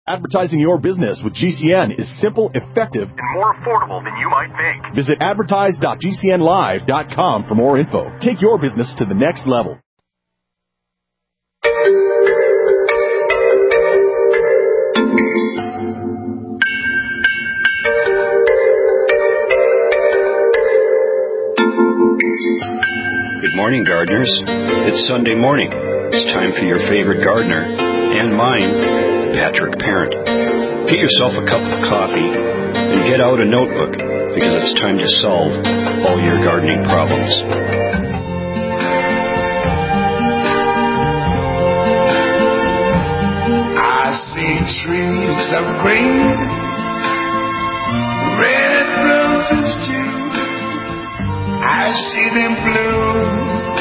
Advertising your business with GCN is simple, effective, and more affordable than you might think. Visit advertise.gcnlive.com for more info. Take your business to the next level. Good morning, gardeners. It's Sunday morning. It's time for your favorite gardener, and mine, Patrick Parent. Get yourself a cup of coffee and get out a notebook, because it's time to solve all your gardening problems. I see trees of green, red roses too. I see them bloom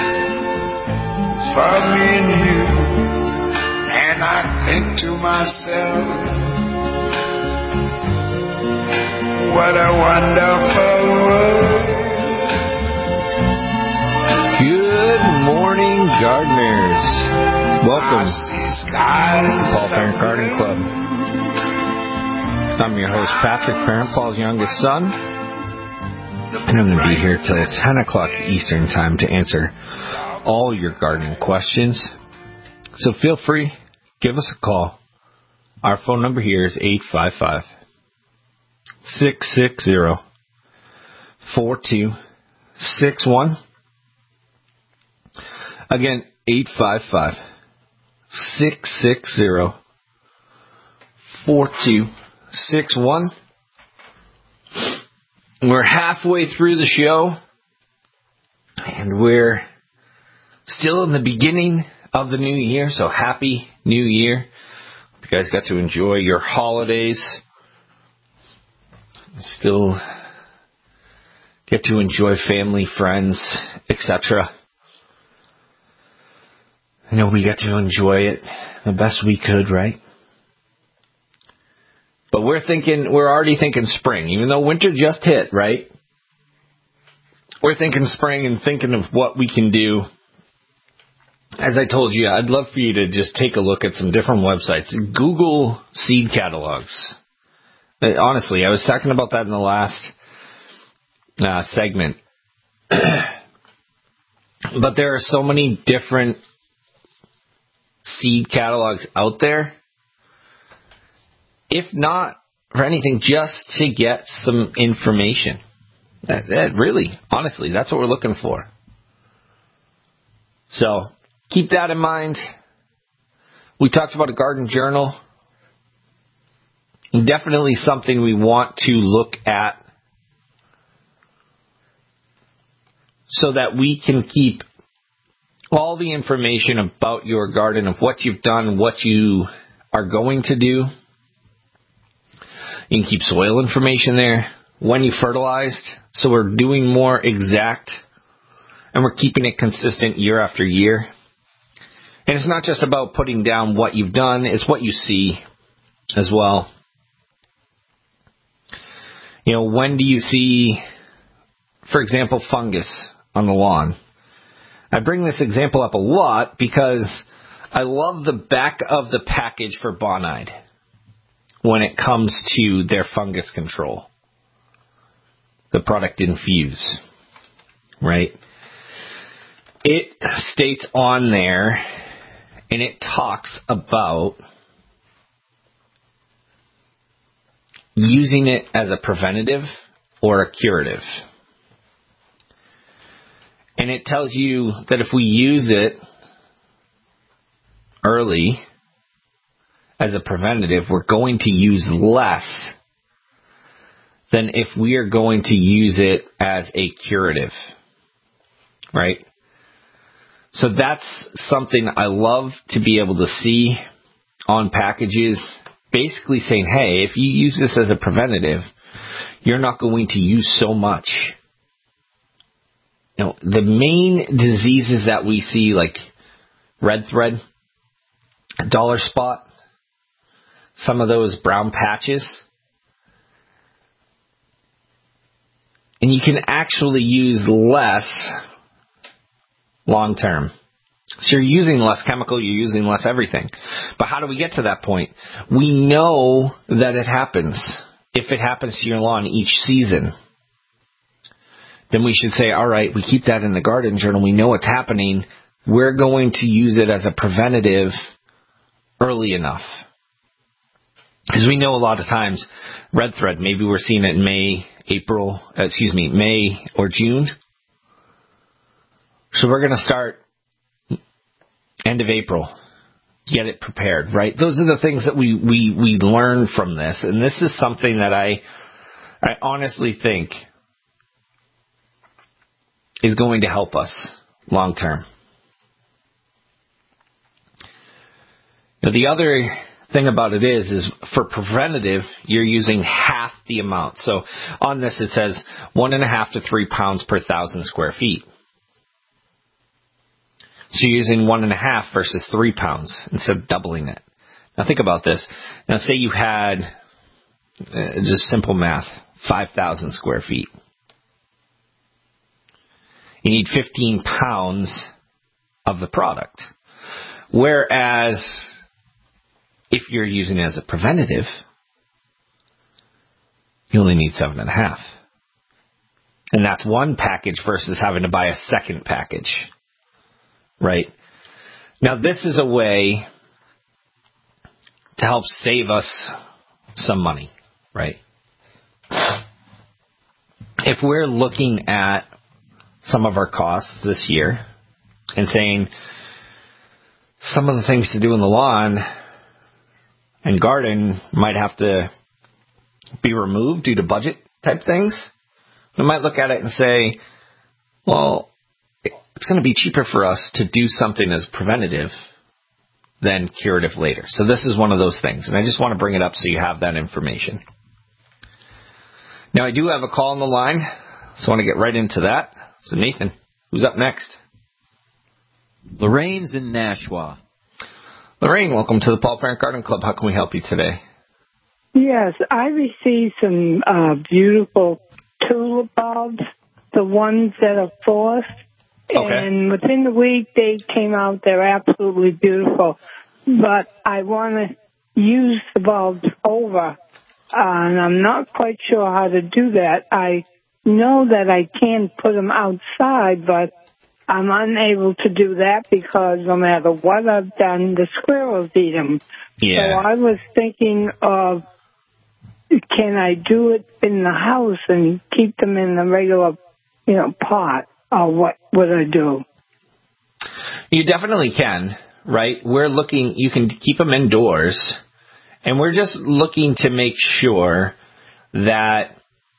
for me and you, and I think to myself, what a wonderful world. Good morning, gardeners. Welcome to Paul Parent Garden Club. I'm your host, Patrick Parent, Paul's youngest son. And I'm going to be here till 10 o'clock Eastern Time to answer all your gardening questions. So feel free, give us a call. Our phone number here is 855-660-4261. Again, 855-660-4261. We're halfway through the show, and we're still in the beginning of the new year, so happy new year. Hope you guys got to enjoy your holidays. Still get to enjoy family, friends, etc. I know we got to enjoy it the best we could, right? But we're already thinking spring, even though winter just hit, right? We're thinking spring and thinking of what we can do. As I told you, I'd love for you to just take a look at some different websites. Google seed catalogs. Honestly, I was talking about that in the last segment. But there are so many different seed catalogs out there. If not for anything, just to get some information. That really, honestly, that's what we're looking for. So, keep that in mind. We talked about a garden journal. Definitely something we want to look at so that we can keep all the information about your garden, of what you've done, what you are going to do. You can keep soil information there, when you fertilized, so we're doing more exact, and we're keeping it consistent year after year. And it's not just about putting down what you've done, it's what you see as well. You know, when do you see, for example, fungus on the lawn? I bring this example up a lot because I love the back of the package for Bonide when it comes to their fungus control. The product Infuse, right? It states on there, and it talks about using it as a preventative or a curative. And it tells you that if we use it early as a preventative, we're going to use less than if we are going to use it as a curative, right? So that's something I love to be able to see on packages, basically saying, hey, if you use this as a preventative, you're not going to use so much. You know, the main diseases that we see, like red thread, dollar spot, some of those brown patches, and you can actually use less long term So you're using less chemical, you're using less everything. But how do we get to that point? We know that it happens. If it happens to your lawn each season, then we should say, all right, we keep that in the garden journal. We know it's happening. We're going to use it as a preventative early enough. Because we know a lot of times, red thread, maybe we're seeing it in May or June. So we're going to start end of April. Get it prepared, right? Those are the things that we learn from this. And this is something that I honestly think is going to help us long term. Now, the other thing about it is for preventative, you're using half the amount. So on this, it says 1.5 to 3 pounds per 1,000 square feet. So you're using 1.5 versus 3 pounds instead of doubling it. Now think about this. Now say you had, just simple math, 5,000 square feet. You need 15 pounds of the product. Whereas if you're using it as a preventative, you only need 7.5. And that's one package versus having to buy a second package. Right? Now, this is a way to help save us some money, right? If we're looking at some of our costs this year and saying some of the things to do in the lawn and garden might have to be removed due to budget type things, we might look at it and say, well, it's going to be cheaper for us to do something as preventative than curative later. So this is one of those things. And I just want to bring it up so you have that information. Now, I do have a call on the line, so I want to get right into that. So, Nathan, who's up next? Lorraine's in Nashua. Lorraine, welcome to the Paul Parent Garden Club. How can we help you today? Yes, I received some beautiful tulip bulbs, the ones that are forced. Okay. And within the week, they came out. They're absolutely beautiful. But I want to use the bulbs over, and I'm not quite sure how to do that. I know that I can put them outside, but I'm unable to do that because no matter what I've done, the squirrels eat them. Yeah. So I was thinking of, can I do it in the house and keep them in the regular, pot? Or what would I do? You definitely can, right? You can keep them indoors, and we're just looking to make sure that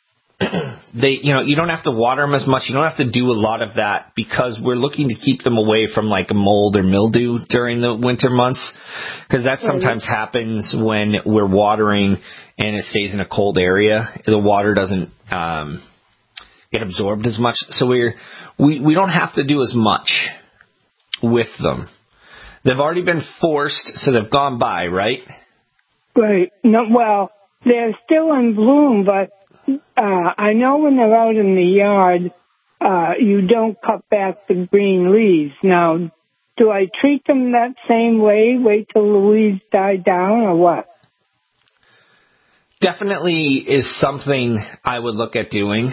you don't have to water them as much. You don't have to do a lot of that because we're looking to keep them away from like mold or mildew during the winter months, because that sometimes happens when we're watering and it stays in a cold area. The water doesn't get absorbed as much. So we don't have to do as much with them. They've already been forced, so they've gone by, right? Right. No, well, they're still in bloom, but I know when they're out in the yard, you don't cut back the green leaves. Now, do I treat them that same way, wait till the leaves die down, or what? Definitely is something I would look at doing.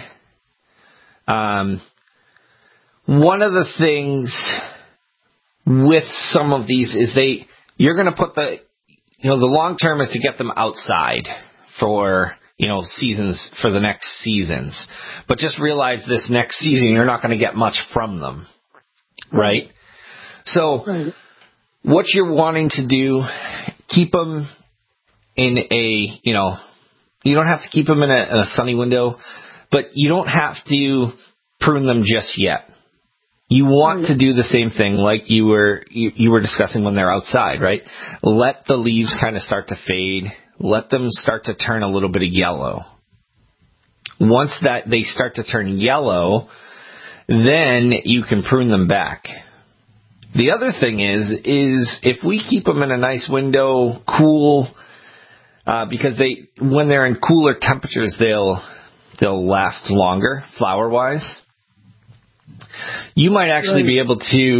One of the things with some of these is you're going to put the long term is to get them outside for, seasons, for the next seasons. But just realize this next season, you're not going to get much from them. Right? So what you're wanting to do, keep them in you don't have to keep them in a sunny window, but you don't have to prune them just yet. You want to do the same thing like you were discussing when they're outside, right? Let the leaves kind of start to fade. Let them start to turn a little bit of yellow. Once that they start to turn yellow, then you can prune them back. The other thing is if we keep them in a nice window, cool, because when they're in cooler temperatures, they'll last longer, flower-wise. You might actually be able to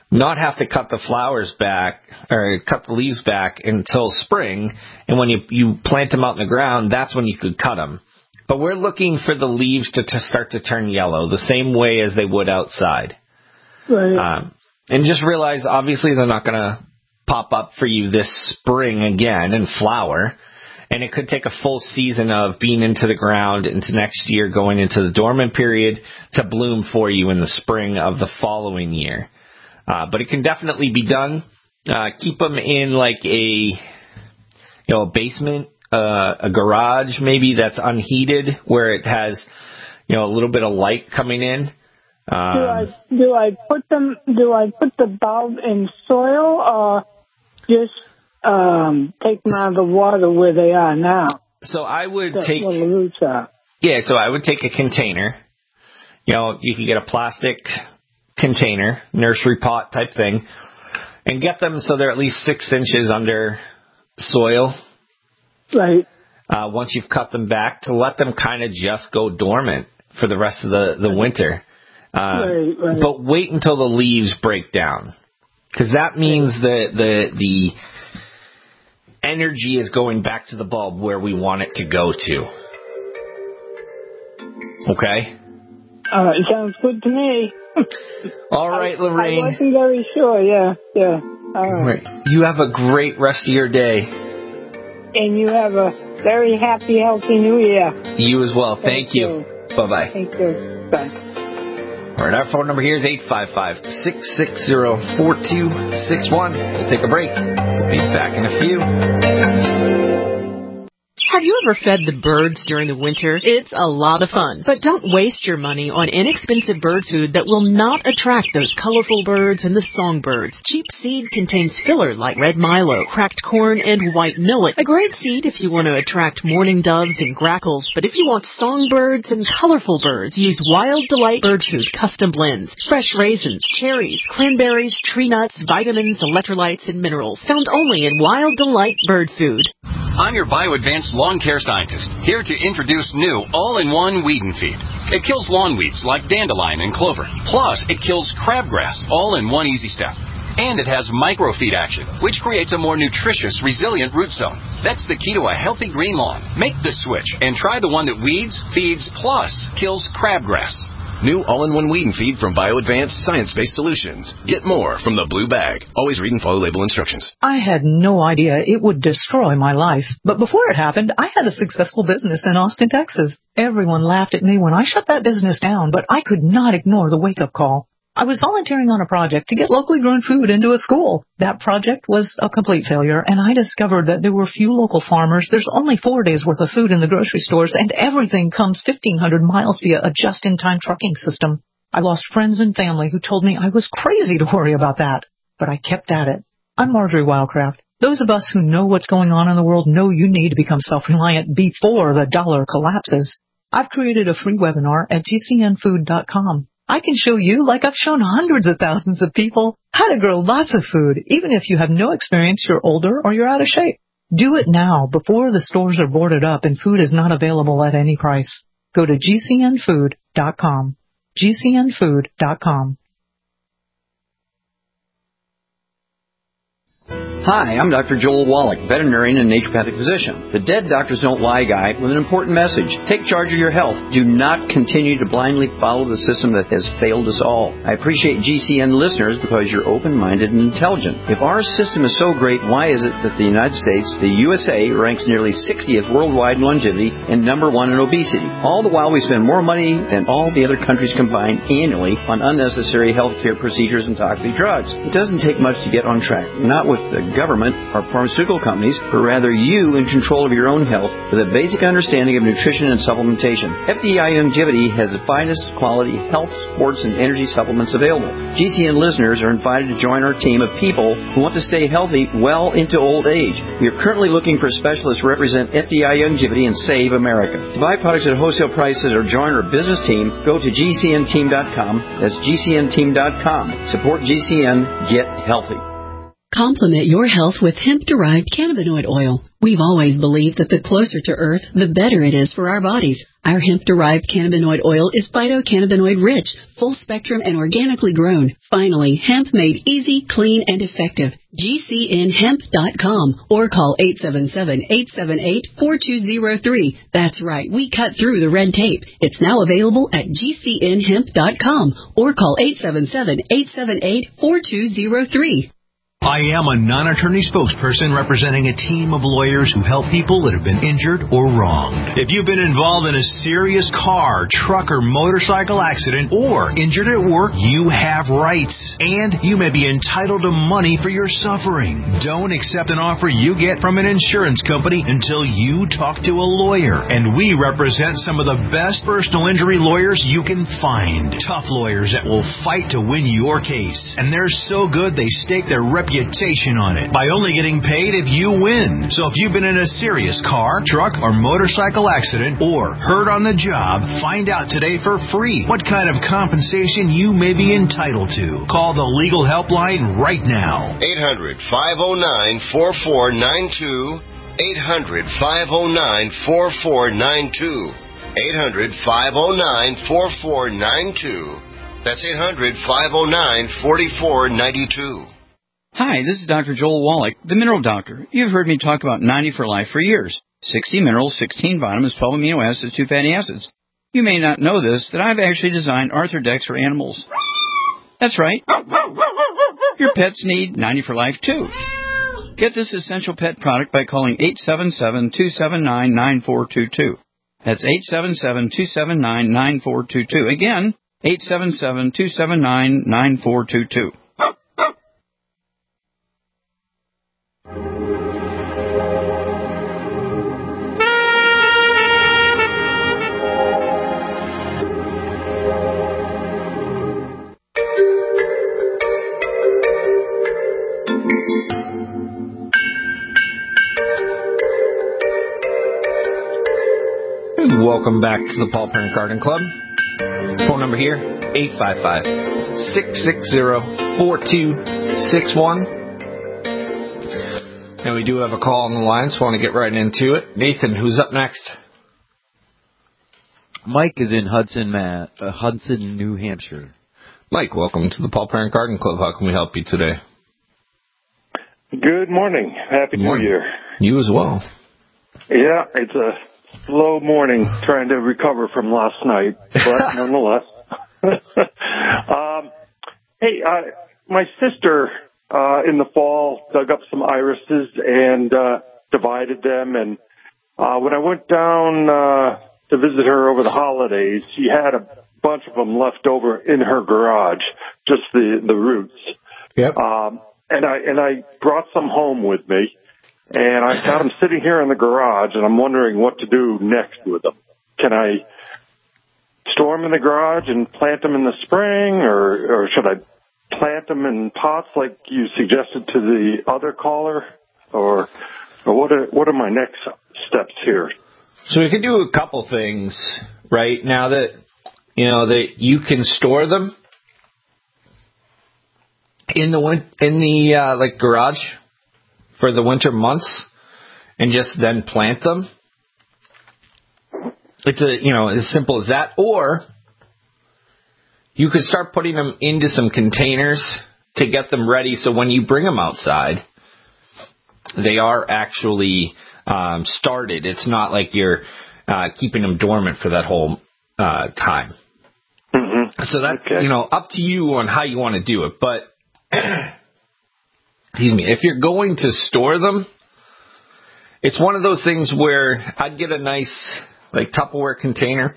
not have to cut the flowers back or cut the leaves back until spring. And when you plant them out in the ground, that's when you could cut them. But we're looking for the leaves to start to turn yellow the same way as they would outside. Right. And just realize, obviously, they're not going to pop up for you this spring again and flower. And it could take a full season of being into the ground into next year, going into the dormant period, to bloom for you in the spring of the following year. But it can definitely be done. Keep them in like a basement, a garage maybe that's unheated, where it has, a little bit of light coming in. Do I put the bulb in soil or just take them out of the water where they are now? So I would where the roots are. Yeah, so I would take a container. You could get a plastic container, nursery pot type thing, and get them so they're at least 6 inches under soil. Right. Once you've cut them back, to let them kind of just go dormant for the rest of the winter. Right. But wait until the leaves break down, because that means the energy is going back to the bulb where we want it to go to. Okay? All right, sounds good to me. All right, Lorraine. I wasn't very sure, yeah. All right. You have a great rest of your day. And you have a very happy, healthy New Year. You as well. Thank you. Bye-bye. Thank you. Bye. All right, our phone number here is 855-660-4261. We'll take a break. We'll be back in a few. Have you ever fed the birds during the winter? It's a lot of fun. But don't waste your money on inexpensive bird food that will not attract those colorful birds and the songbirds. Cheap seed contains filler like red milo, cracked corn, and white millet. A great seed if you want to attract mourning doves and grackles. But if you want songbirds and colorful birds, use Wild Delight Bird Food Custom Blends. Fresh raisins, cherries, cranberries, tree nuts, vitamins, electrolytes, and minerals. Found only in Wild Delight Bird Food. I'm your BioAdvanced lawn care scientist, here to introduce new all-in-one weed and feed. It kills lawn weeds like dandelion and clover. Plus, it kills crabgrass, all in one easy step. And it has microfeed action, which creates a more nutritious, resilient root zone. That's the key to a healthy green lawn. Make the switch and try the one that weeds, feeds, plus kills crabgrass. New all-in-one weed and feed from BioAdvanced Science-Based Solutions. Get more from the blue bag. Always read and follow label instructions. I had no idea it would destroy my life. But before it happened, I had a successful business in Austin, Texas. Everyone laughed at me when I shut that business down, but I could not ignore the wake-up call. I was volunteering on a project to get locally grown food into a school. That project was a complete failure, and I discovered that there were few local farmers. There's only 4 days worth of food in the grocery stores, and everything comes 1,500 miles via a just-in-time trucking system. I lost friends and family who told me I was crazy to worry about that, but I kept at it. I'm Marjorie Wildcraft. Those of us who know what's going on in the world know you need to become self-reliant before the dollar collapses. I've created a free webinar at gcnfood.com. I can show you, like I've shown hundreds of thousands of people, how to grow lots of food, even if you have no experience, you're older, or you're out of shape. Do it now, before the stores are boarded up and food is not available at any price. Go to gcnfood.com. gcnfood.com. Hi, I'm Dr. Joel Wallach, veterinarian and naturopathic physician. The Dead Doctors Don't Lie guy with an important message. Take charge of your health. Do not continue to blindly follow the system that has failed us all. I appreciate GCN listeners because you're open-minded and intelligent. If our system is so great, why is it that the United States, the USA, ranks nearly 60th worldwide in longevity and number 1 in obesity? All the while we spend more money than all the other countries combined annually on unnecessary healthcare procedures and toxic drugs. It doesn't take much to get on track. Not with the government or pharmaceutical companies, but rather you in control of your own health with a basic understanding of nutrition and supplementation. FDI Longevity has the finest quality health, sports, and energy supplements available. GCN listeners are invited to join our team of people who want to stay healthy well into old age. We are currently looking for specialists to represent FDI Longevity and Save America. To buy products at wholesale prices or join our business team, go to gcnteam.com. That's gcnteam.com. Support GCN. Get healthy. Complement your health with hemp-derived cannabinoid oil. We've always believed that the closer to Earth, the better it is for our bodies. Our hemp-derived cannabinoid oil is phytocannabinoid-rich, full-spectrum, and organically grown. Finally, hemp made easy, clean, and effective. GCNhemp.com or call 877-878-4203. That's right, we cut through the red tape. It's now available at GCNhemp.com or call 877-878-4203. I am a non-attorney spokesperson representing a team of lawyers who help people that have been injured or wronged. If you've been involved in a serious car, truck, or motorcycle accident or injured at work, you have rights, and you may be entitled to money for your suffering. Don't accept an offer you get from an insurance company until you talk to a lawyer, and we represent some of the best personal injury lawyers you can find. Tough lawyers that will fight to win your case, and they're so good they stake their reputation on it by only getting paid if you win. So if you've been in a serious car, truck, or motorcycle accident or hurt on the job, find out today for free what kind of compensation you may be entitled to. Call the legal helpline right now. 800-509-4492. 800-509-4492. 800-509-4492. That's 800-509-4492. Hi, this is Dr. Joel Wallach, the Mineral Doctor. You've heard me talk about 90 for Life for years. 60 minerals, 16 vitamins, 12 amino acids, 2 fatty acids. You may not know this, that I've actually designed Arthrodex for animals. That's right. Your pets need 90 for Life, too. Get this essential pet product by calling 877-279-9422. That's 877-279-9422. Again, 877-279-9422. Welcome back to the Paul Parent Garden Club. Phone number here, 855-660-4261. And we do have a call on the line, so I want to get right into it. Nathan, who's up next? Mike is in Hudson, New Hampshire. Mike, welcome to the Paul Parent Garden Club. How can we help you today? Good morning. Happy New Year. You as well. Yeah, it's a slow morning trying to recover from last night, but nonetheless. Hey, my sister in the fall dug up some irises and divided them, and when I went down to visit her over the holidays, she had a bunch of them left over in her garage, just the roots. Yep. And I brought some home with me. And I've got them sitting here in the garage, and I'm wondering what to do next with them. Can I store them in the garage and plant them in the spring, or should I plant them in pots like you suggested to the other caller? Or what are my next steps here? So we can do a couple things right now that you can store them in the garage for the winter months and just then plant them. It's as simple as that. Or you could start putting them into some containers to get them ready so when you bring them outside, they are actually started. It's not like you're keeping them dormant for that whole time. Mm-hmm. So that's, up to you on how you want to do it. But excuse me, if you're going to store them, it's one of those things where I'd get a nice Tupperware container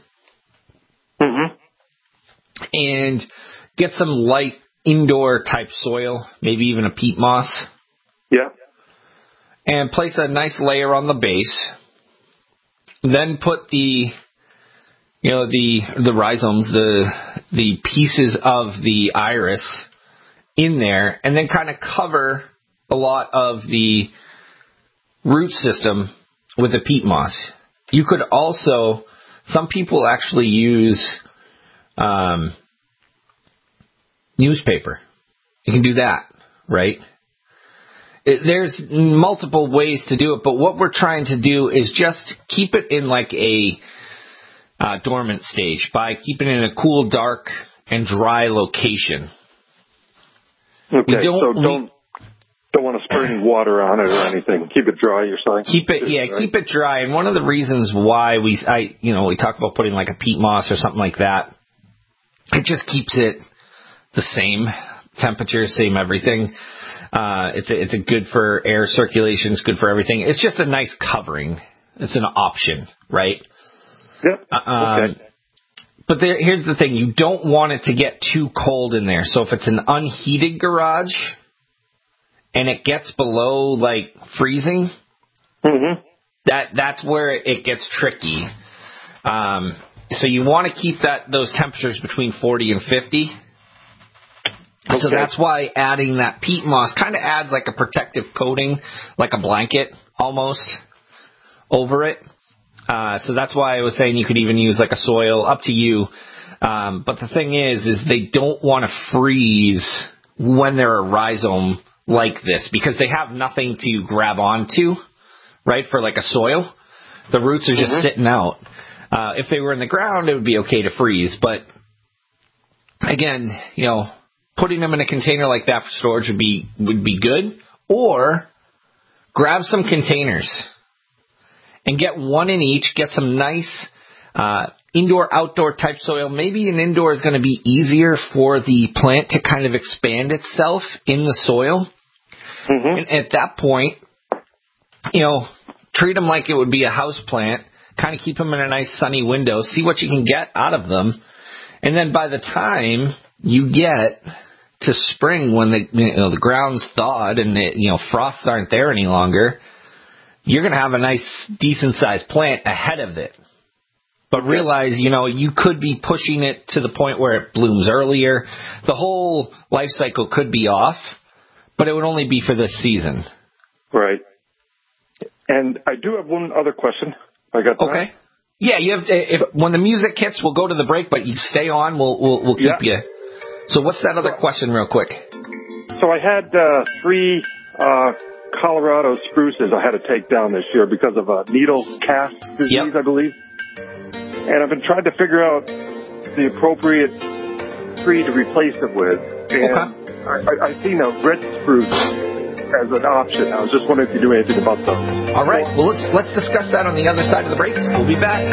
and get some light indoor type soil, maybe even a peat moss. Yeah. And place a nice layer on the base. Then put the rhizomes, the pieces of the iris in there, and then kind of cover a lot of the root system with the peat moss. You could also, some people actually use newspaper. You can do that, right? There's multiple ways to do it, but what we're trying to do is just keep it in like a dormant stage by keeping it in a cool, dark, and dry location. Okay, don't want to spray any water on it or anything. Keep it dry, you're saying? Keep it dry. And one of the reasons why we talk about putting like a peat moss or something like that, it just keeps it the same temperature, same everything. It's a good for air circulation. It's good for everything. It's just a nice covering. It's an option, right? Yep. Okay. But here's the thing. You don't want it to get too cold in there. So if it's an unheated garage and it gets below, like, freezing, that's where it gets tricky. So you want to keep those temperatures between 40 and 50. Okay. So that's why adding that peat moss kind of adds like a protective coating, like a blanket almost, over it. So that's why I was saying you could even use like a soil, up to you. But the thing is they don't want to freeze when they're a rhizome like this because they have nothing to grab onto, right, for like a soil. The roots are just sitting out. If they were in the ground, it would be okay to freeze. But again, putting them in a container like that for storage would be good. Or grab some containers and get one in each. Get some nice indoor-outdoor type soil. Maybe an indoor is going to be easier for the plant to kind of expand itself in the soil. And at that point, treat them like it would be a house plant. Kind of keep them in a nice sunny window. See what you can get out of them. And then by the time you get to spring, when the ground's thawed and frosts aren't there any longer, you're going to have a nice, decent-sized plant ahead of it. But realize, you could be pushing it to the point where it blooms earlier. The whole life cycle could be off, but it would only be for this season. Right. And I do have one other question. I got that. Okay. Yeah, you have. When the music hits, we'll go to the break, but you stay on. We'll keep you. So what's that other question, real quick? So I had 3 Colorado spruces I had to take down this year because of a needle cast disease, I believe. And I've been trying to figure out the appropriate tree to replace it with. And I've seen a red spruce as an option. I was just wondering if you knew anything about those. All right. Well, let's discuss that on the other side of the break. We'll be back.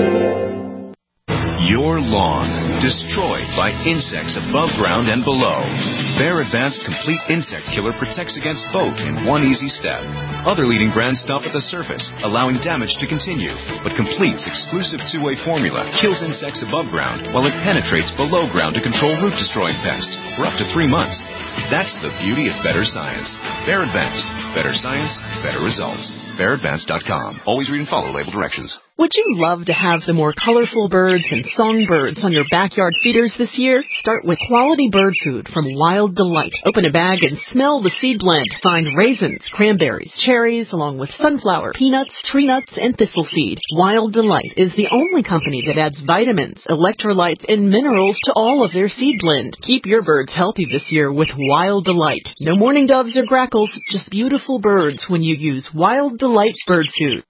Your lawn destroyed by insects above ground and below. Bear Advanced Complete Insect Killer protects against both in one easy step. Other leading brands stop at the surface, allowing damage to continue. But Complete's exclusive two-way formula kills insects above ground while it penetrates below ground to control root-destroying pests for up to 3 months. That's the beauty of better science. Bear Advanced. Better science, better results. BearAdvanced.com. Always read and follow label directions. Would you love to have the more colorful birds and songbirds on your backyard feeders this year? Start with quality bird food from Wild Delight. Open a bag and smell the seed blend. Find raisins, cranberries, cherries, along with sunflower, peanuts, tree nuts, and thistle seed. Wild Delight is the only company that adds vitamins, electrolytes, and minerals to all of their seed blend. Keep your birds healthy this year with Wild Delight. No mourning doves or grackles, just beautiful birds when you use Wild Delight bird food.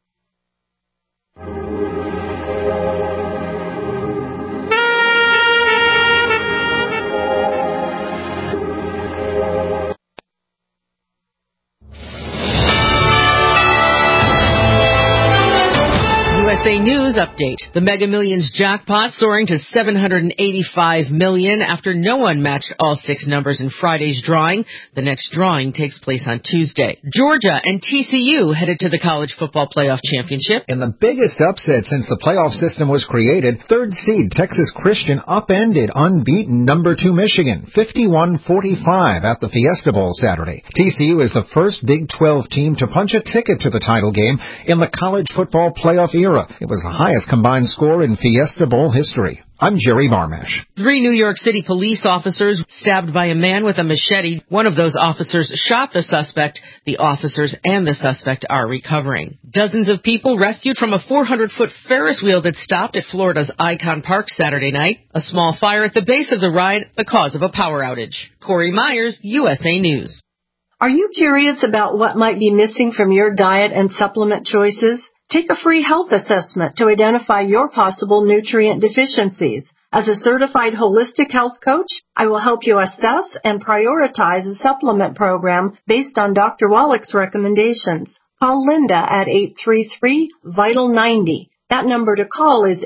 USA News update. The Mega Millions jackpot soaring to $785 million after no one matched all 6 numbers in Friday's drawing. The next drawing takes place on Tuesday. Georgia and TCU headed to the College Football Playoff Championship. In the biggest upset since the playoff system was created, 3rd seed Texas Christian upended unbeaten number 2 Michigan, 51-45 at the Fiesta Bowl Saturday. TCU is the first Big 12 team to punch a ticket to the title game in the college football playoff era. It was the highest combined score in Fiesta Bowl history. I'm Jerry Barmash. 3 New York City police officers stabbed by a man with a machete. One of those officers shot the suspect. The officers and the suspect are recovering. Dozens of people rescued from a 400-foot Ferris wheel that stopped at Florida's Icon Park Saturday night. A small fire at the base of the ride, the cause of a power outage. Corey Myers, USA News. Are you curious about what might be missing from your diet and supplement choices? Take a free health assessment to identify your possible nutrient deficiencies. As a certified holistic health coach, I will help you assess and prioritize a supplement program based on Dr. Wallach's recommendations. Call Linda at 833-VITAL-90. That number to call is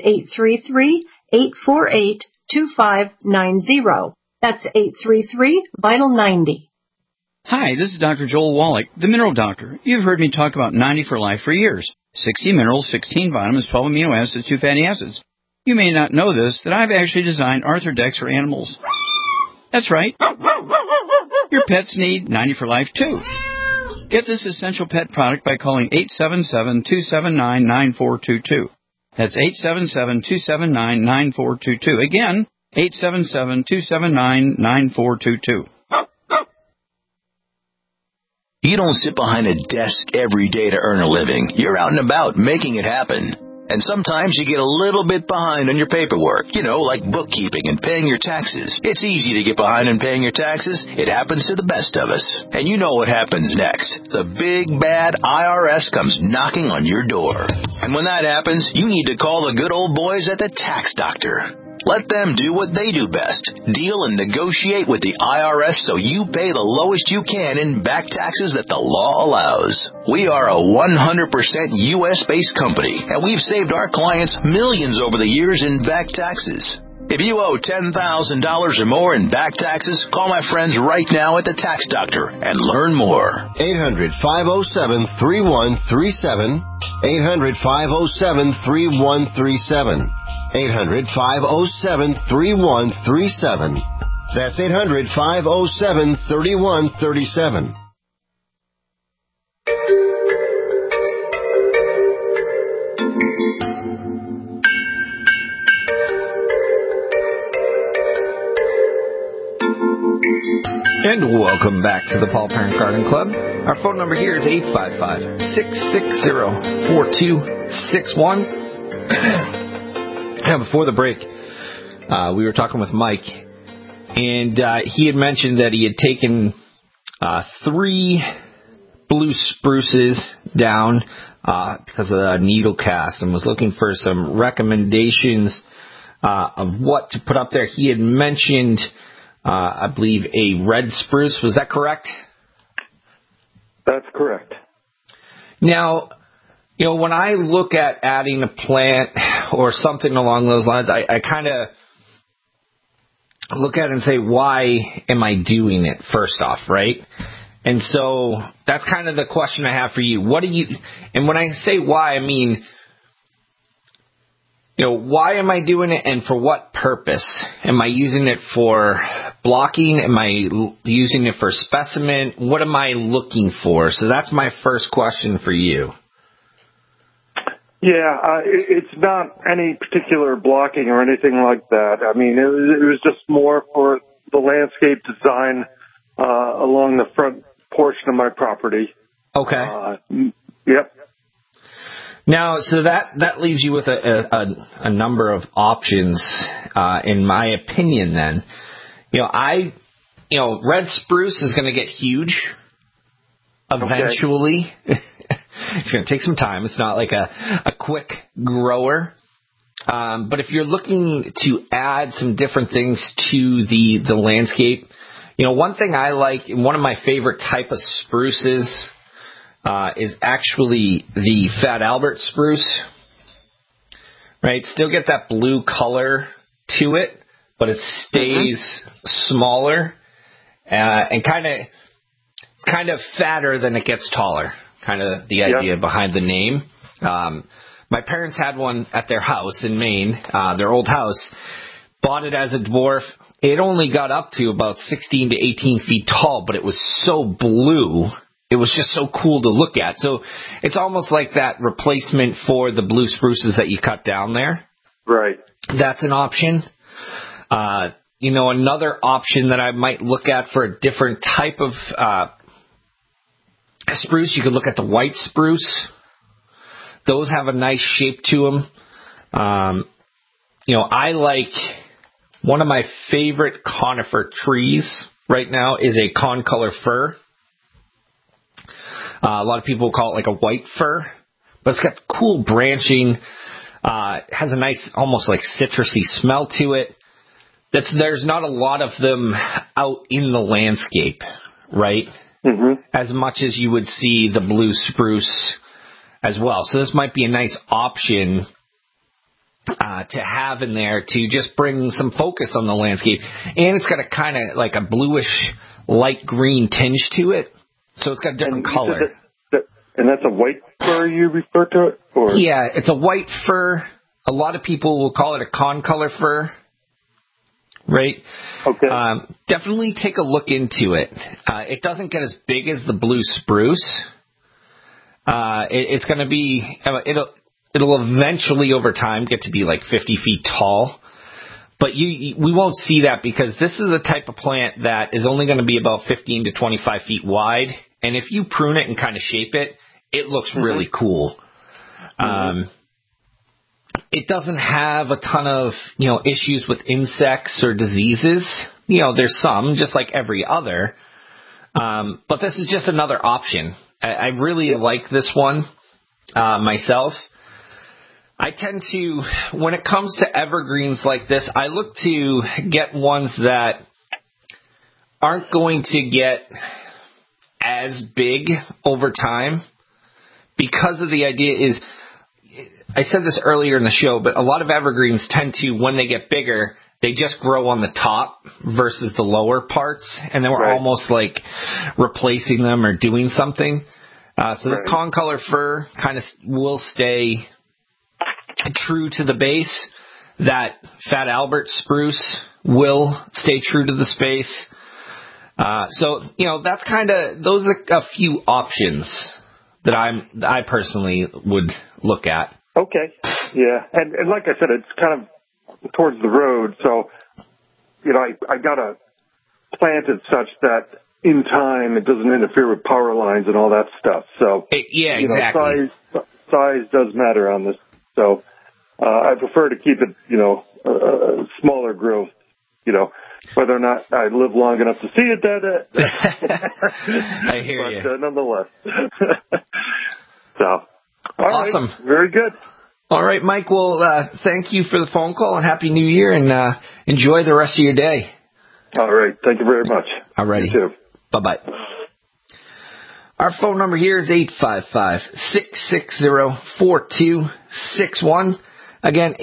833-848-2590. That's 833-VITAL-90. Hi, this is Dr. Joel Wallach, the Mineral Doctor. You've heard me talk about 90 for Life for years. 60 minerals, 16 vitamins, 12 amino acids, 2 fatty acids. You may not know this, that I've actually designed Arthrodex for animals. That's right. Your pets need 90 for Life, too. Get this essential pet product by calling 877-279-9422. That's 877-279-9422. Again, 877-279-9422. You don't sit behind a desk every day to earn a living. You're out and about making it happen. And sometimes you get a little bit behind on your paperwork, like bookkeeping and paying your taxes. It's easy to get behind on paying your taxes. It happens to the best of us. And you know what happens next. The big, bad IRS comes knocking on your door. And when that happens, you need to call the good old boys at the Tax Doctor. Let them do what they do best. Deal and negotiate with the IRS so you pay the lowest you can in back taxes that the law allows. We are a 100% U.S.-based company, and we've saved our clients millions over the years in back taxes. If you owe $10,000 or more in back taxes, call my friends right now at the Tax Doctor and learn more. 800-507-3137. 800-507-3137. 800-507-3137. That's 800-507-3137. And welcome back to the Paul Parent Garden Club. Our phone number here is 855-660-4261. Before the break, we were talking with Mike, and he had mentioned that he had taken 3 blue spruces down because of the needle cast and was looking for some recommendations of what to put up there. He had mentioned, I believe, a red spruce. Was that correct? That's correct. Now, when I look at adding a plant or something along those lines, I kind of look at it and say, why am I doing it, first off, right? And so that's kind of the question I have for you. And when I say why, I mean, why am I doing it and for what purpose? Am I using it for blocking? Am I using it for specimen? What am I looking for? So that's my first question for you. Yeah, it's not any particular blocking or anything like that. I mean, it was just more for the landscape design along the front portion of my property. Okay. Yep. Now, so that leaves you with a number of options, in my opinion. Then, red spruce is going to get huge eventually. Okay. It's going to take some time. It's not like a quick grower. But if you're looking to add some different things to the landscape, one thing I like, one of my favorite type of spruces is actually the Fat Albert spruce. Right? Still get that blue color to it, but it stays smaller and it's kind of fatter than it gets taller. Kind of the idea behind the name. My parents had one at their house in Maine, their old house. Bought it as a dwarf. It only got up to about 16 to 18 feet tall, but it was so blue. It was just so cool to look at. So it's almost like that replacement for the blue spruces that you cut down there. Right. That's an option. Another option that I might look at for a different type of spruce, you could look at the white spruce. Those have a nice shape to them. I like one of my favorite conifer trees right now is a concolor fir. A lot of people call it like a white fir, but it's got cool branching. Has a nice, almost like citrusy smell to it. There's not a lot of them out in the landscape, right? Mm-hmm. As much as you would see the blue spruce as well. So this might be a nice option to have in there to just bring some focus on the landscape. And it's got a kind of like a bluish light green tinge to it. So it's got a different color. And that's a white fir you refer to it? Or? Yeah, it's a white fir. A lot of people will call it a concolor fir. Right? Okay. Definitely take a look into it. It doesn't get as big as the blue spruce. It's going to be, it'll eventually over time get to be like 50 feet tall. But we won't see that because this is a type of plant that is only going to be about 15 to 25 feet wide. And if you prune it and kind of shape it, it looks really cool. It doesn't have a ton of, issues with insects or diseases. There's some, just like every other. But this is just another option. I really like this one myself. I tend to, when it comes to evergreens like this, I look to get ones that aren't going to get as big over time, because of the idea is, I said this earlier in the show, but a lot of evergreens tend to, when they get bigger, they just grow on the top versus the lower parts, and then we're almost like replacing them or doing something. So this concolor fir kind of will stay true to the base. That Fat Albert spruce will stay true to the space. So, that's those are a few options that I personally would look at. Okay. Yeah. And like I said, it's kind of towards the road. So, I got to plant it such that in time it doesn't interfere with power lines and all that stuff. So, exactly. Size does matter on this. So, I prefer to keep it, a smaller growth, whether or not I live long enough to see it I hear you. But nonetheless. So, awesome. Right. Very good. All right, Mike. Well, thank you for the phone call and Happy New Year, and enjoy the rest of your day. All right. Thank you very much. All righty. You too. Bye-bye. Our phone number here is 855-660-4261. Again,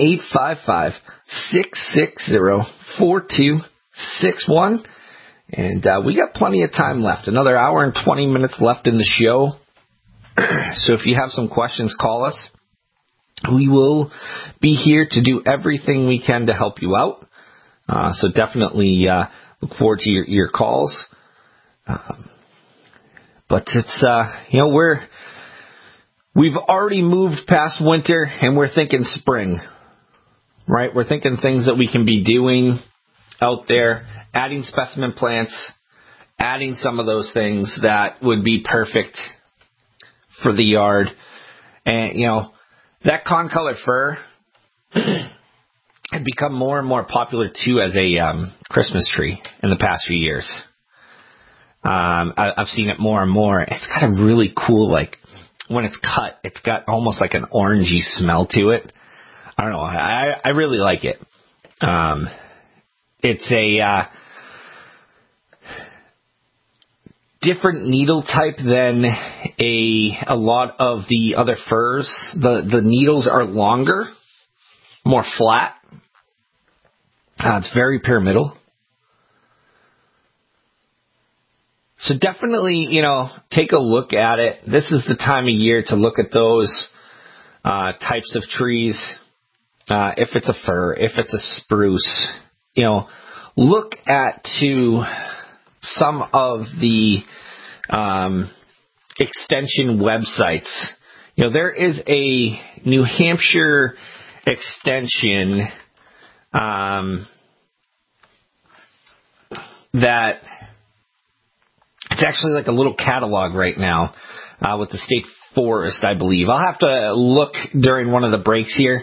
855-660-4261. And we got plenty of time left. Another hour and 20 minutes left in the show. So if you have some questions, call us. We will be here to do everything we can to help you out. So definitely look forward to your calls. But it's, we've already moved past winter and we're thinking spring, right? We're thinking things that we can be doing out there, adding specimen plants, adding some of those things that would be perfect for the yard. And, that concolor fir had become more and more popular too as a Christmas tree in the past few years. I've seen it more and more. It's got a really cool, when it's cut, it's got almost like an orangey smell to it. I don't know. I really like it. It's a different needle type than a lot of the other firs. The needles are longer, more flat. It's very pyramidal. So definitely, take a look at it. This is the time of year to look at those types of trees. If it's a fir, if it's a spruce, look at some of the extension websites. There is a New Hampshire extension that it's actually like a little catalog right now with the state forest, I believe. I'll have to look during one of the breaks here.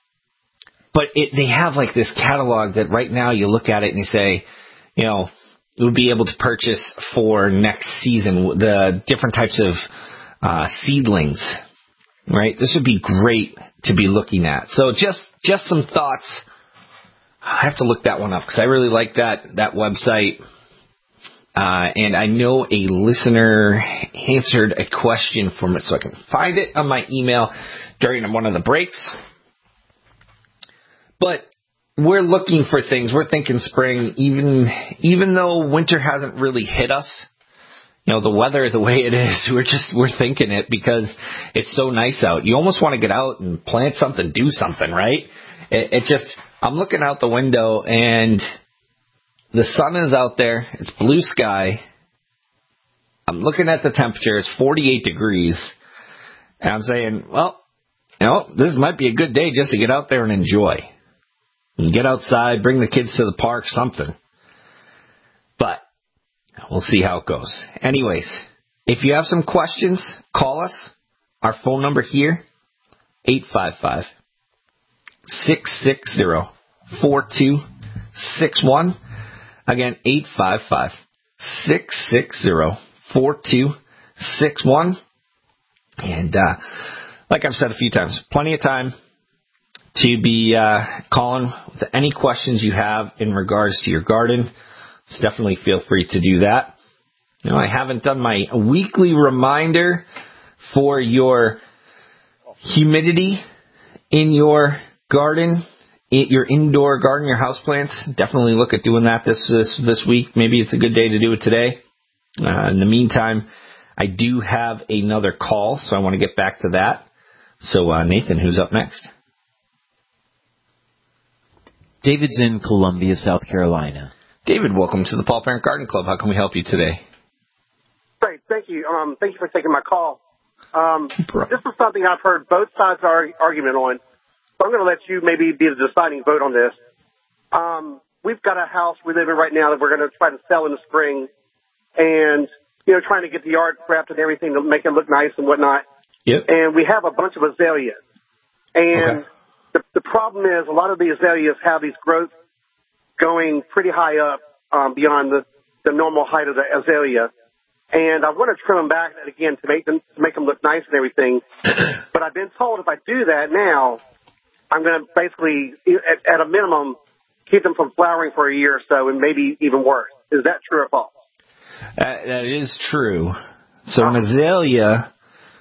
But they have like this catalog that right now you look at it and you say, would be able to purchase for next season, the different types of seedlings, right? This would be great to be looking at. So just some thoughts. I have to look that one up because I really like that website. And I know a listener answered a question for me, so I can find it on my email during one of the breaks. But we're looking for things. We're thinking spring, even though winter hasn't really hit us. You know, the weather the way it is, we're thinking it because it's so nice out. You almost want to get out and plant something, do something, right? I'm looking out the window and the sun is out there. It's blue sky. I'm looking at the temperature. It's 48 degrees. And I'm saying, well, you know, this might be a good day just to get out there and enjoy. And get outside, bring the kids to the park, something. But we'll see how it goes. Anyways, if you have some questions, call us. Our phone number here, 855-660-4261. Again, 855-660-4261. And like I've said a few times, plenty of time to be calling with any questions you have in regards to your garden. So definitely feel free to do that. You know, I haven't done my weekly reminder for your humidity in your garden, your indoor garden, your houseplants. Definitely look at doing that this week. Maybe it's a good day to do it today. In the meantime, I do have another call, so I want to get back to that. So, Nathan, who's up next? David's in Columbia, South Carolina. David, welcome to the Paul Parent Garden Club. How can we help you today? Great, thank you. Thank you for taking my call. This is something I've heard both sides argument on. So I'm going to let you maybe be the deciding vote on this. We've got a house we live in right now that we're going to try to sell in the spring, and trying to get the yard prepped and everything to make it look nice and whatnot. Yep. And we have a bunch of azaleas, and the problem is a lot of the azaleas have these growths going pretty high up beyond the normal height of the azalea. And I want to trim them back again to make them look nice and everything. But I've been told if I do that now, I'm going to basically, at a minimum, keep them from flowering for a year or so, and maybe even worse. Is that true or false? That is true. So an azalea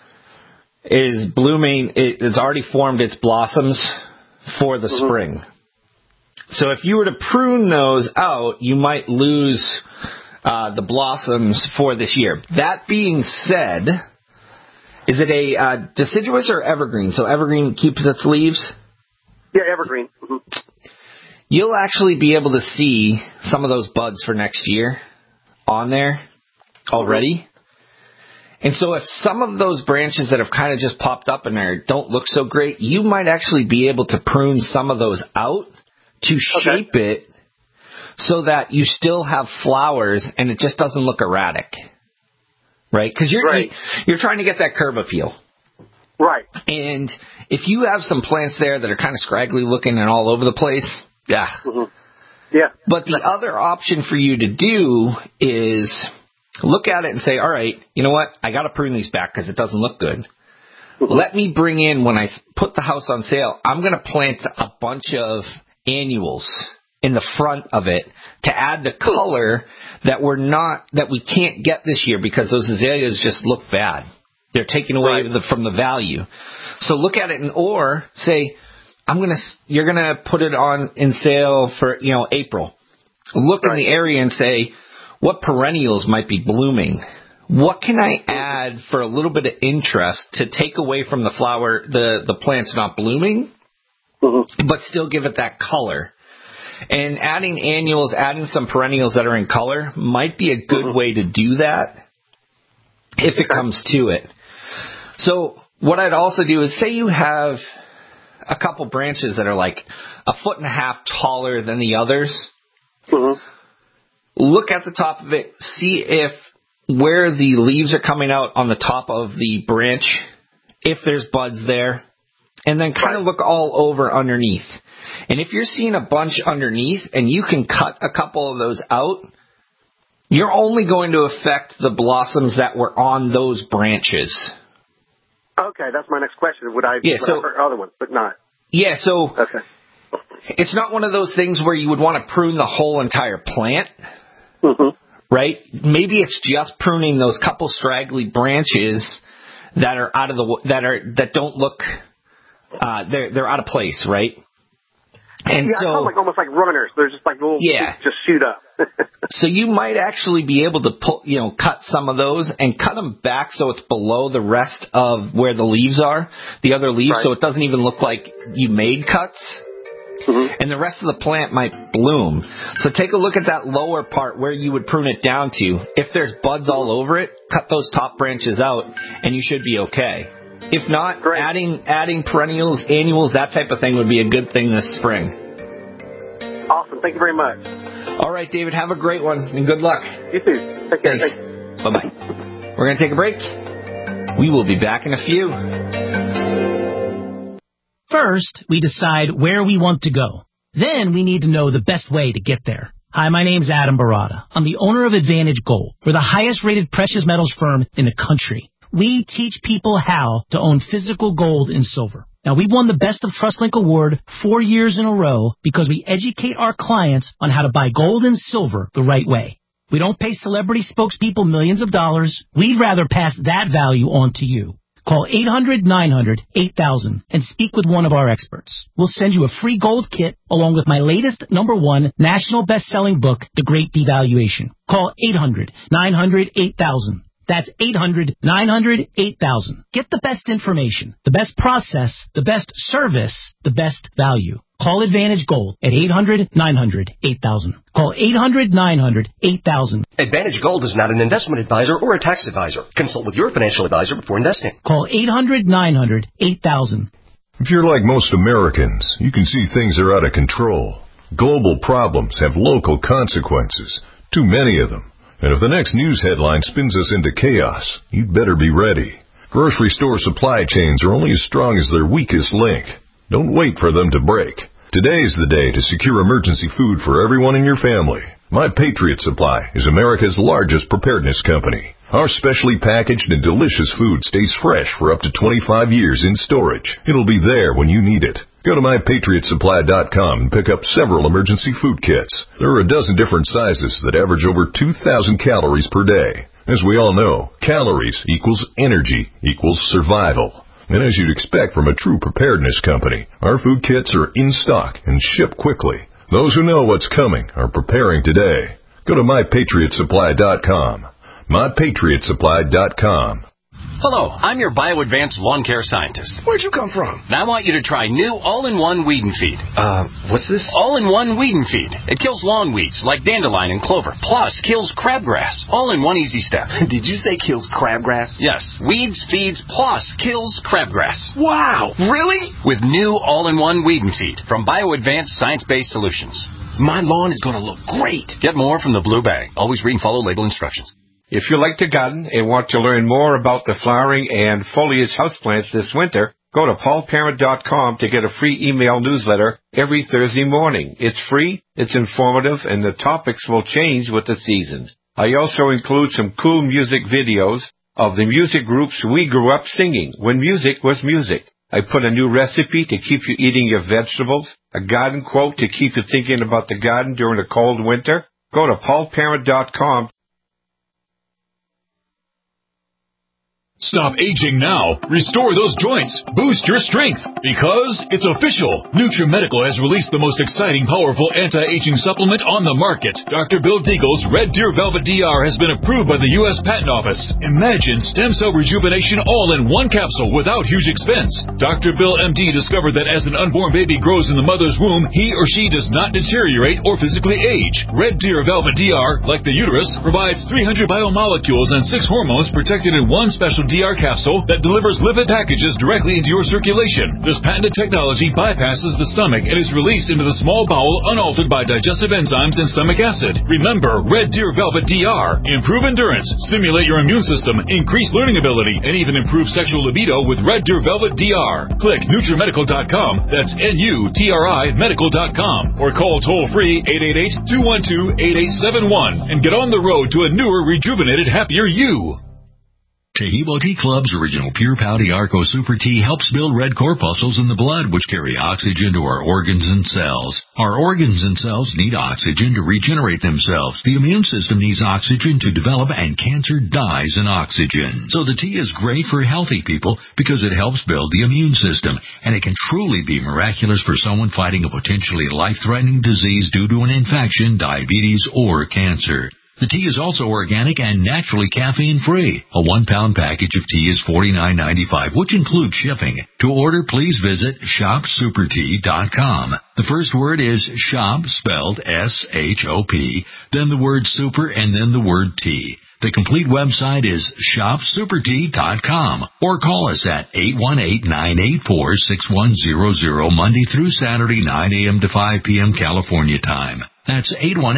is blooming. It's already formed its blossoms for the spring. So if you were to prune those out, you might lose the blossoms for this year. That being said, is it a deciduous or evergreen? So evergreen keeps its leaves? Yeah, evergreen. You'll actually be able to see some of those buds for next year on there already. And so if some of those branches that have kind of just popped up in there don't look so great, you might actually be able to prune some of those out to shape it so that you still have flowers and it just doesn't look erratic, right? Because you're trying to get that curb appeal. Right. And if you have some plants there that are kind of scraggly looking and all over the place, yeah. But the other option for you to do is look at it and say, all right, you know what? I got to prune these back because it doesn't look good. Let me bring in, when I put the house on sale, I'm going to plant a bunch of annuals in the front of it to add the color that we can't get this year because those azaleas just look bad. They're taking away from the value. So look at it or say, you're gonna put it on in sale for April. Look in the area and say, what perennials might be blooming? What can I add for a little bit of interest to take away from the flower, the plants not blooming, but still give it that color? And adding annuals, adding some perennials that are in color might be a good way to do that if it comes to it. So what I'd also do is say you have a couple branches that are like 1.5 feet taller than the others. Look at the top of it, see if where the leaves are coming out on the top of the branch, if there's buds there, and then kind of look all over underneath. And if you're seeing a bunch underneath and you can cut a couple of those out, You're only going to affect the blossoms that were on those branches. Okay, that's my next question. Would I hurt other ones, but not? Yeah, so it's not one of those things where you would want to prune the whole entire plant, right? Maybe it's just pruning those couple straggly branches that are out of that don't look they're out of place, right? And I call them almost like runners. They're just like little just shoot up. So you might actually be able to cut some of those and cut them back so it's below the rest of where the leaves are, the other leaves, so it doesn't even look like you made cuts. And the rest of the plant might bloom. So take a look at that lower part where you would prune it down to. If there's buds all over it, cut those top branches out, and you should be okay. If not, adding perennials, annuals, that type of thing would be a good thing this spring. Awesome. Thank you very much. All right, David, have a great one, and good luck. You too. Take care. Thanks. Bye-bye. We're going to take a break. We will be back in a few. First, we decide where we want to go. Then we need to know the best way to get there. Hi, my name's Adam Barada. I'm the owner of Advantage Gold. We're the highest-rated precious metals firm in the country. We teach people how to own physical gold and silver. Now, we've won the Best of TrustLink Award 4 years in a row because we educate our clients on how to buy gold and silver the right way. We don't pay celebrity spokespeople millions of dollars. We'd rather pass that value on to you. Call 800-900-8000 and speak with one of our experts. We'll send you a free gold kit along with my latest #1 national best-selling book, The Great Devaluation. Call 800-900-8000. That's 800-900-8000. Get the best information, the best process, the best service, the best value. Call Advantage Gold at 800-900-8000. Call 800-900-8000. Advantage Gold is not an investment advisor or a tax advisor. Consult with your financial advisor before investing. Call 800-900-8000. If you're like most Americans, you can see things are out of control. Global problems have local consequences, too many of them. And if the next news headline spins us into chaos, you'd better be ready. Grocery store supply chains are only as strong as their weakest link. Don't wait for them to break. Today's the day to secure emergency food for everyone in your family. My Patriot Supply is America's largest preparedness company. Our specially packaged and delicious food stays fresh for up to 25 years in storage. It'll be there when you need it. Go to MyPatriotSupply.com and pick up several emergency food kits. There are a dozen different sizes that average over 2,000 calories per day. As we all know, calories equals energy equals survival. And as you'd expect from a true preparedness company, our food kits are in stock and ship quickly. Those who know what's coming are preparing today. Go to MyPatriotSupply.com. MyPatriotSupply.com. Hello, I'm your BioAdvanced lawn care scientist. Where'd you come from? Now I want you to try new all-in-one weed and feed. What's this? All-in-one weed and feed. It kills lawn weeds like dandelion and clover, plus kills crabgrass, all in one easy step. Did you say kills crabgrass? Yes, weeds, feeds, plus kills crabgrass. Wow, really? With new all-in-one weed and feed from BioAdvanced science-based solutions. My lawn is going to look great. Get more from the blue bag. Always read and follow label instructions. If you like to garden and want to learn more about the flowering and foliage houseplants this winter, go to paulparent.com to get a free email newsletter every Thursday morning. It's free, it's informative, and the topics will change with the seasons. I also include some cool music videos of the music groups we grew up singing when music was music. I put a new recipe to keep you eating your vegetables, a garden quote to keep you thinking about the garden during a cold winter. Go to paulparent.com. Stop aging now. Restore those joints. Boost your strength. Because it's official. NutriMedical has released the most exciting, powerful anti-aging supplement on the market. Dr. Bill Deagle's Red Deer Velvet DR has been approved by the U.S. Patent Office. Imagine stem cell rejuvenation all in one capsule without huge expense. Dr. Bill MD discovered that as an unborn baby grows in the mother's womb, he or she does not deteriorate or physically age. Red Deer Velvet DR, like the uterus, provides 300 biomolecules and 6 hormones protected in one special DR capsule that delivers lipid packages directly into your circulation. This patented technology bypasses the stomach and is released into the small bowel unaltered by digestive enzymes and stomach acid. Remember Red Deer Velvet DR. Improve endurance, stimulate your immune system, increase learning ability, and even improve sexual libido with Red Deer Velvet DR. Click NutriMedical.com. That's NUTRI Medical.com. Or call toll-free 888-212-8871 and get on the road to a newer, rejuvenated, happier you. Tahibo Tea Club's original Pure Pouty Arco Super Tea helps build red corpuscles in the blood, which carry oxygen to our organs and cells. Our organs and cells need oxygen to regenerate themselves. The immune system needs oxygen to develop, and cancer dies in oxygen. So the tea is great for healthy people because it helps build the immune system, and it can truly be miraculous for someone fighting a potentially life-threatening disease due to an infection, diabetes, or cancer. The tea is also organic and naturally caffeine-free. A 1-pound package of tea is $49.95, which includes shipping. To order, please visit shopsupertea.com. The first word is shop, spelled S-H-O-P, then the word super, and then the word tea. The complete website is shopsupertea.com, or call us at 818-984-6100 Monday through Saturday, 9 a.m. to 5 p.m. California time. That's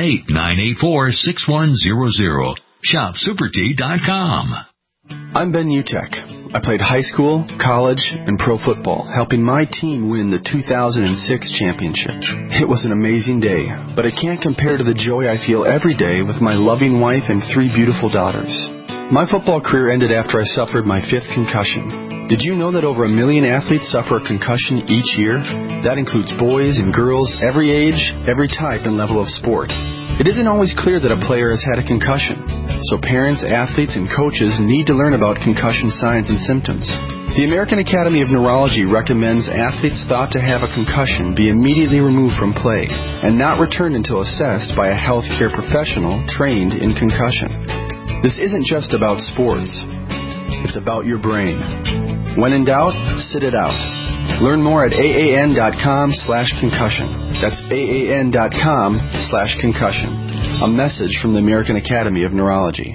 818-984-6100. ShopSuperTea.com. I'm Ben Utek. I played high school, college, and pro football, helping my team win the 2006 championship. It was an amazing day, but it can't compare to the joy I feel every day with my loving wife and 3 beautiful daughters. My football career ended after I suffered my 5th concussion. Did you know that over 1 million athletes suffer a concussion each year? That includes boys and girls, every age, every type and level of sport. It isn't always clear that a player has had a concussion, so parents, athletes, and coaches need to learn about concussion signs and symptoms. The American Academy of Neurology recommends athletes thought to have a concussion be immediately removed from play and not returned until assessed by a healthcare professional trained in concussion. This isn't just about sports. It's about your brain. When in doubt, sit it out. Learn more at AAN.com/concussion. That's AAN.com/concussion. A message from the American Academy of Neurology.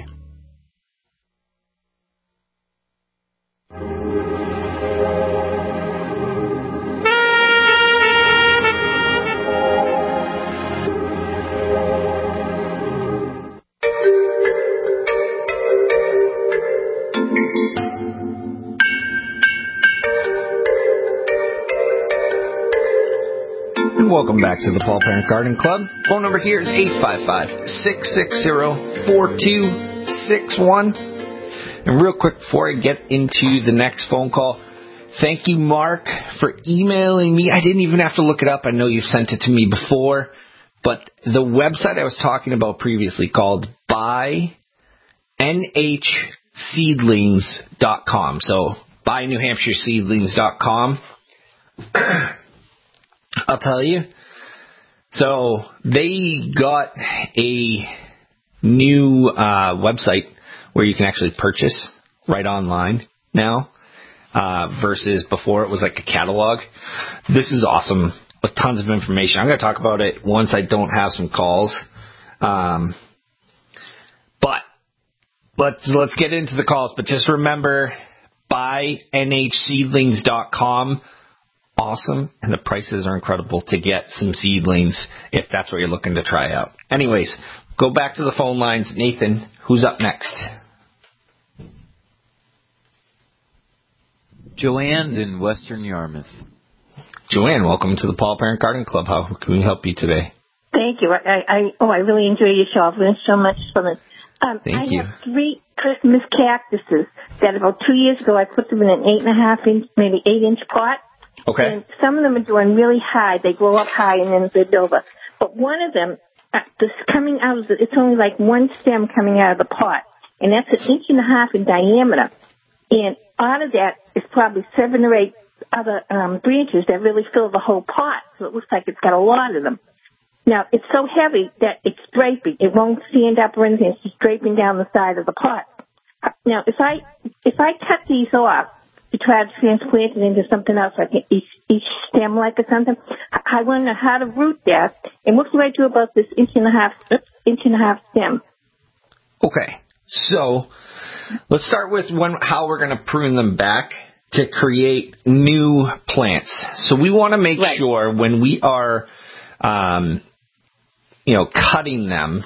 Welcome back to the Paul Parent Garden Club. Phone number here is 855-660-4261. And real quick before I get into the next phone call, thank you, Mark, for emailing me. I didn't even have to look it up. I know you've sent it to me before. But the website I was talking about previously called buynhseedlings.com. So buynewhampshireseedlings.com. I'll tell you. So they got a new website where you can actually purchase right online now versus before it was like a catalog. This is awesome with tons of information. I'm going to talk about it once I don't have some calls. But let's get into the calls. But just remember, buynhseedlings.com. Awesome, and the prices are incredible to get some seedlings if that's what you're looking to try out. Anyways, go back to the phone lines. Nathan, who's up next? Joanne's in Western Yarmouth. Joanne, welcome to the Paul Parent Garden Club. How can we help you today? Thank you. I really enjoy your show. I've learned so much from it. Thank you. I have 3 Christmas cactuses that about 2 years ago I put them in an 8.5 inch, maybe 8 inch pot. Okay. And some of them are doing really high. They grow up high and then they're over. But one of them, coming out of it's only like one stem coming out of the pot. And that's 1.5 inches in diameter. And out of that is probably 7 or 8 other branches that really fill the whole pot. So it looks like it's got a lot of them. Now, it's so heavy that it's draping. It won't stand up or anything. It's just draping down the side of the pot. Now, if I cut these off, to try to transplant it into something else, like each stem like or something. I want to know how to root that, and what do I do about this 1.5 inch stem? Okay, So let's start with how we're going to prune them back to create new plants. So we want to make sure when we are, cutting them,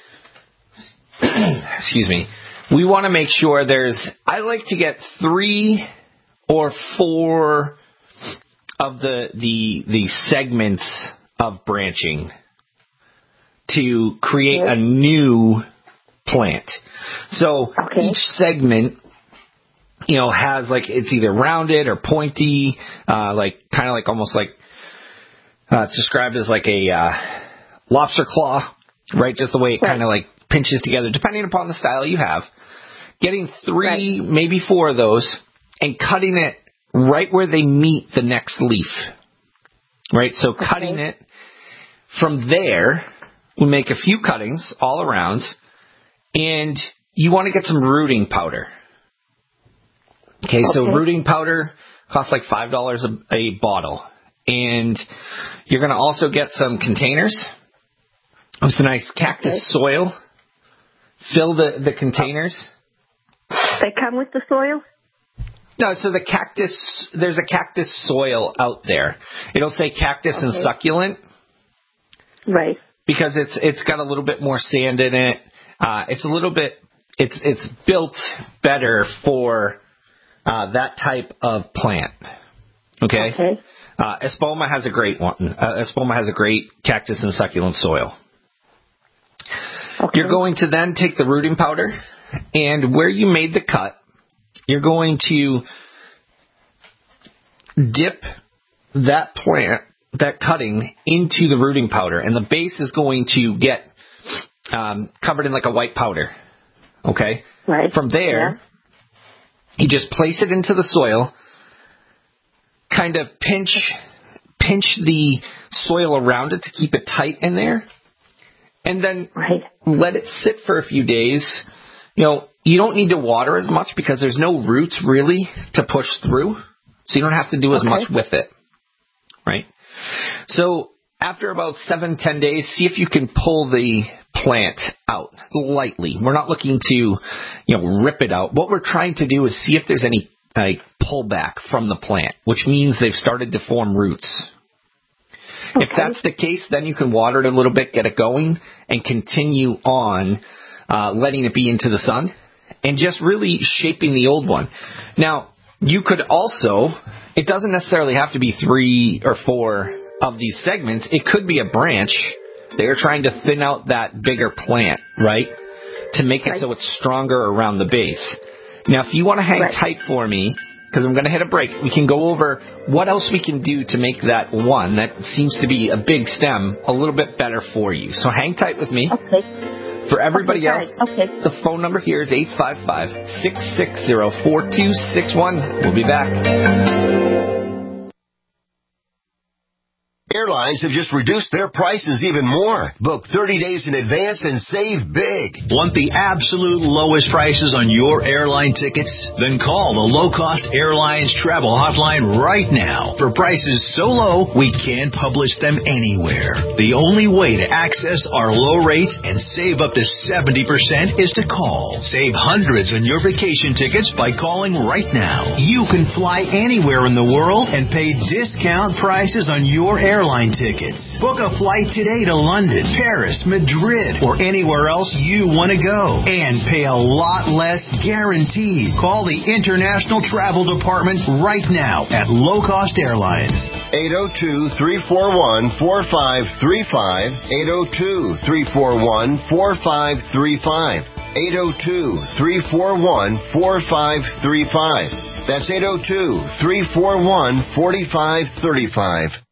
excuse me, we want to make sure I like to get 3 or 4 of the segments of branching to create a new plant. So each segment, has it's either rounded or pointy, almost like it's described as like a lobster claw, right? Just the way it kind of pinches together, depending upon the style you have. Getting 3, maybe 4 of those, and cutting it right where they meet the next leaf, right? So cutting it from there, we make a few cuttings all around, and you want to get some rooting powder. Okay, so rooting powder costs like $5 a bottle. And you're going to also get some containers with a nice cactus soil. Fill the containers. They come with the soil? No, so there's a cactus soil out there. It'll say cactus and succulent. Right. Because it's got a little bit more sand in it. It's built better for that type of plant. Okay. Espoma has a great one. Espoma has a great cactus and succulent soil. You're going to then take the rooting powder, and where you made the cut, you're going to dip that plant, that cutting, into the rooting powder, and the base is going to get covered in like a white powder. Okay? Right. From there, you just place it into the soil, kind of pinch the soil around it to keep it tight in there, and then let it sit for a few days. You don't need to water as much because there's no roots really to push through, so you don't have to do as much with it, right? So after about 7-10 days, see if you can pull the plant out lightly. We're not looking to, rip it out. What we're trying to do is see if there's any pullback from the plant, which means they've started to form roots. If that's the case, then you can water it a little bit, get it going, and continue on letting it be into the sun and just really shaping the old one. Now, you could also, it doesn't necessarily have to be 3 or 4 of these segments. It could be a branch. They're trying to thin out that bigger plant, right, to make it so it's stronger around the base. Now, if you want to hang tight for me, because I'm going to hit a break, we can go over what else we can do to make that one that seems to be a big stem a little bit better for you. So hang tight with me. For everybody else, the phone number here is 855-660-4261. We'll be back. Airlines have just reduced their prices even more. Book 30 days in advance and save big. Want the absolute lowest prices on your airline tickets? Then call the Low Cost Airlines Travel Hotline right now. For prices so low, we can't publish them anywhere. The only way to access our low rates and save up to 70% is to call. Save hundreds on your vacation tickets by calling right now. You can fly anywhere in the world and pay discount prices on your airline tickets. Book a flight today to London, Paris, Madrid, or anywhere else you want to go. And pay a lot less guaranteed. Call the International Travel Department right now at Low Cost Airlines. 802-341-4535. 802-341-4535. 802-341-4535. That's 802-341-4535.